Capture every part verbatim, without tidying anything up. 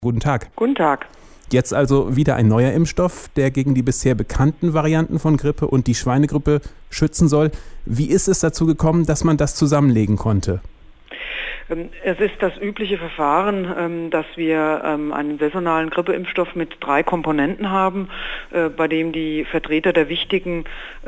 Guten Tag. Guten Tag. Jetzt also wieder ein neuer Impfstoff, der gegen die bisher bekannten Varianten von Grippe und die Schweinegrippe schützen soll. Wie ist es dazu gekommen, dass man das zusammenlegen konnte? Es ist das übliche Verfahren, dass wir einen saisonalen Grippeimpfstoff mit drei Komponenten haben, bei dem die Vertreter der wichtigen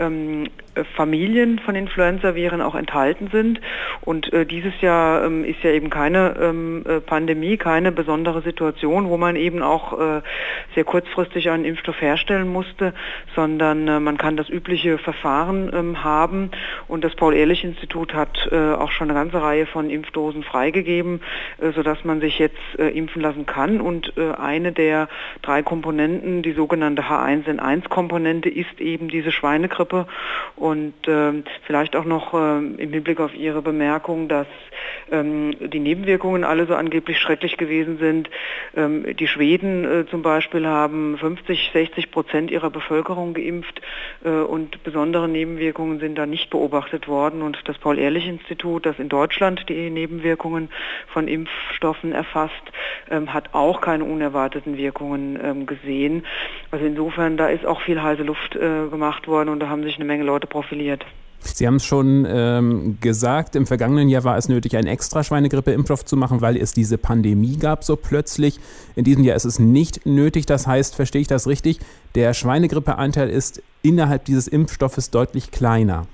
Familien von Influenzaviren auch enthalten sind. Und dieses Jahr ist ja eben keine Pandemie, keine besondere Situation, wo man eben auch sehr kurzfristig einen Impfstoff herstellen musste, sondern man kann das übliche Verfahren haben. Und das Paul-Ehrlich-Institut hat auch schon eine ganze Reihe von Impfdosen freigegeben, sodass man sich jetzt impfen lassen kann. Und eine der drei Komponenten, die sogenannte H eins N eins Komponente, ist eben diese Schweinegrippe. Und vielleicht auch noch im Hinblick auf Ihre Bemerkung, dass die Nebenwirkungen alle so angeblich schrecklich gewesen sind. Die Schweden zum Beispiel haben fünfzig, sechzig Prozent ihrer Bevölkerung geimpft und besondere Nebenwirkungen sind da nicht beobachtet worden. Und das Paul-Ehrlich-Institut, das in Deutschland die Nebenwirkungen von Impfstoffen erfasst, ähm, hat auch keine unerwarteten Wirkungen ähm, gesehen. Also insofern, da ist auch viel heiße Luft äh, gemacht worden und da haben sich eine Menge Leute profiliert. Sie haben es schon ähm, gesagt, im vergangenen Jahr war es nötig, einen extra Schweinegrippe-Impfstoff zu machen, weil es diese Pandemie gab so plötzlich. In diesem Jahr ist es nicht nötig. Das heißt, verstehe ich das richtig, der Schweinegrippe-Anteil ist innerhalb dieses Impfstoffes deutlich kleiner.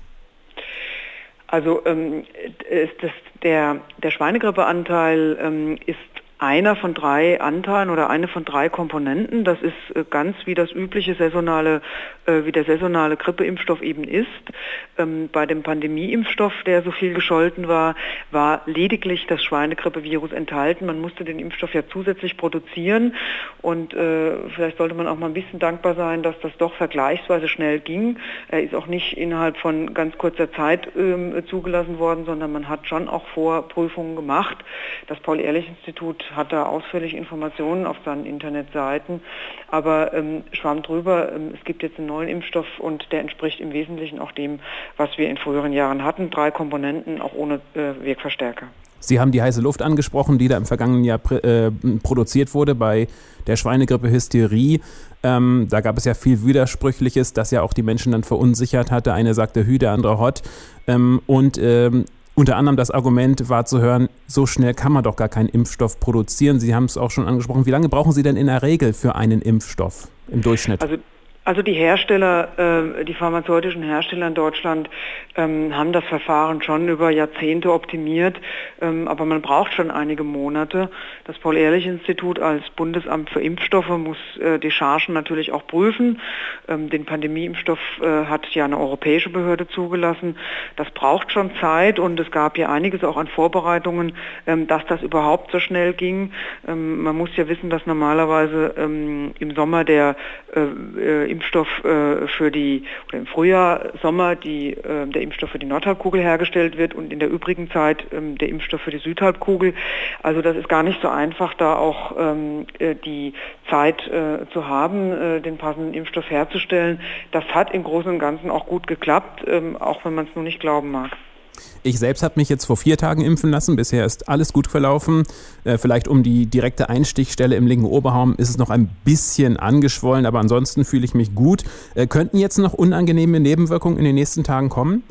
Also ähm, ist das, der, der Schweinegrippeanteil ähm, ist einer von drei Anteilen oder eine von drei Komponenten. Das ist äh, ganz wie das übliche saisonale, äh, wie der saisonale Grippeimpfstoff eben ist. Ähm, bei dem Pandemieimpfstoff, der so viel gescholten war, war lediglich das Schweinegrippevirus enthalten. Man musste den Impfstoff ja zusätzlich produzieren und äh, vielleicht sollte man auch mal ein bisschen dankbar sein, dass das doch vergleichsweise schnell ging. Er ist auch nicht innerhalb von ganz kurzer Zeit äh, zugelassen worden, sondern man hat schon auch Vorprüfungen gemacht. Das Paul-Ehrlich-Institut hat da ausführlich Informationen auf seinen Internetseiten, aber ähm, schwamm drüber, ähm, es gibt jetzt einen neuen Impfstoff und der entspricht im Wesentlichen auch dem, was wir in früheren Jahren hatten, drei Komponenten, auch ohne äh, Wirkverstärker. Sie haben die heiße Luft angesprochen, die da im vergangenen Jahr äh, produziert wurde bei der Schweinegrippe-Hysterie. Ähm, da gab es ja viel Widersprüchliches, das ja auch die Menschen dann verunsichert hatte. Eine sagte Hü, der andere Hott. Ähm, und ähm, Unter anderem das Argument war zu hören, so schnell kann man doch gar keinen Impfstoff produzieren. Sie haben es auch schon angesprochen. Wie lange brauchen Sie denn in der Regel für einen Impfstoff im Durchschnitt? Also Also die Hersteller, äh, die pharmazeutischen Hersteller in Deutschland ähm, haben das Verfahren schon über Jahrzehnte optimiert, ähm, aber man braucht schon einige Monate. Das Paul-Ehrlich-Institut als Bundesamt für Impfstoffe muss äh, die Chargen natürlich auch prüfen. Ähm, den Pandemieimpfstoff äh, hat ja eine europäische Behörde zugelassen. Das braucht schon Zeit und es gab ja einiges auch an Vorbereitungen, ähm, dass das überhaupt so schnell ging. Ähm, man muss ja wissen, dass normalerweise ähm, im Sommer der äh, Impfstoff äh, für die, oder im Frühjahr, Sommer die, äh, der Impfstoff für die Nordhalbkugel hergestellt wird und in der übrigen Zeit ähm, der Impfstoff für die Südhalbkugel. Also das ist gar nicht so einfach, da auch ähm, äh, die Zeit äh, zu haben, äh, den passenden Impfstoff herzustellen. Das hat im Großen und Ganzen auch gut geklappt, ähm, auch wenn man es nur nicht glauben mag. Ich selbst habe mich jetzt vor vier Tagen impfen lassen. Bisher ist alles gut verlaufen. Äh, vielleicht um die direkte Einstichstelle im linken Oberarm ist es noch ein bisschen angeschwollen, aber ansonsten fühle ich mich gut. Äh, könnten jetzt noch unangenehme Nebenwirkungen in den nächsten Tagen kommen?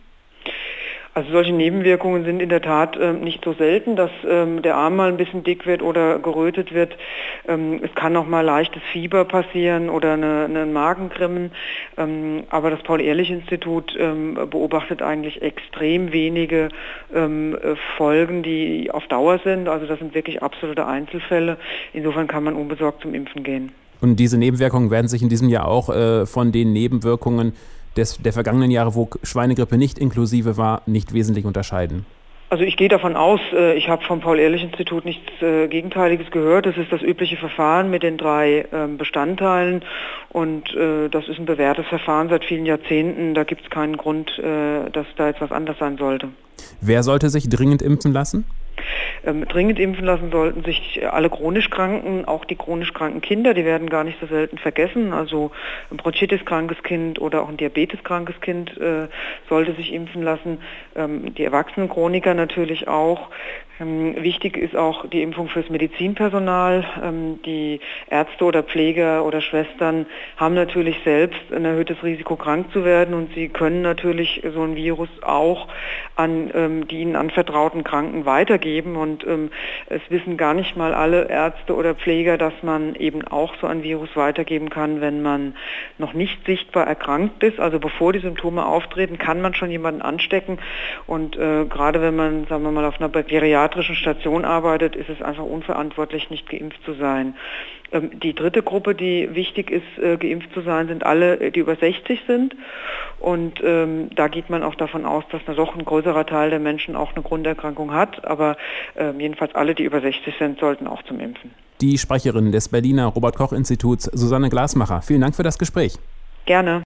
Also solche Nebenwirkungen sind in der Tat äh, nicht so selten, dass ähm, der Arm mal ein bisschen dick wird oder gerötet wird. Ähm, es kann auch mal leichtes Fieber passieren oder eine, eine Magengrimmen. Ähm, aber das Paul-Ehrlich-Institut ähm, beobachtet eigentlich extrem wenige ähm, Folgen, die auf Dauer sind. Also das sind wirklich absolute Einzelfälle. Insofern kann man unbesorgt zum Impfen gehen. Und diese Nebenwirkungen werden sich in diesem Jahr auch äh, von den Nebenwirkungen Des, der vergangenen Jahre, wo Schweinegrippe nicht inklusive war, nicht wesentlich unterscheiden? Also ich gehe davon aus, ich habe vom Paul-Ehrlich-Institut nichts Gegenteiliges gehört. Das ist das übliche Verfahren mit den drei Bestandteilen und das ist ein bewährtes Verfahren seit vielen Jahrzehnten. Da gibt es keinen Grund, dass da jetzt was anders sein sollte. Wer sollte sich dringend impfen lassen? Ähm, dringend impfen lassen sollten sich alle chronisch Kranken, auch die chronisch kranken Kinder, die werden gar nicht so selten vergessen. Also ein Bronchitis-krankes Kind oder auch ein Diabetes-krankes Kind äh, sollte sich impfen lassen. Ähm, die Erwachsenen Chroniker natürlich auch. Ähm, wichtig ist auch die Impfung fürs Medizinpersonal. Ähm, die Ärzte oder Pfleger oder Schwestern haben natürlich selbst ein erhöhtes Risiko, krank zu werden, und sie können natürlich so ein Virus auch an ähm, die ihnen anvertrauten Kranken weitergeben, und ähm, es wissen gar nicht mal alle Ärzte oder Pfleger, dass man eben auch so ein Virus weitergeben kann, wenn man noch nicht sichtbar erkrankt ist. Also bevor die Symptome auftreten, kann man schon jemanden anstecken, und äh, gerade wenn man, sagen wir mal, auf einer geriatrischen Station arbeitet, ist es einfach unverantwortlich, nicht geimpft zu sein. Ähm, die dritte Gruppe, die wichtig ist, äh, geimpft zu sein, sind alle, die über sechzig sind, und ähm, da geht man auch davon aus, dass doch ein größerer Teil der Menschen auch eine Grunderkrankung hat, aber äh, jedenfalls alle, die über sechzig sind, sollten auch zum Impfen. Die Sprecherin des Berliner Robert-Koch-Instituts, Susanne Glasmacher, vielen Dank für das Gespräch. Gerne.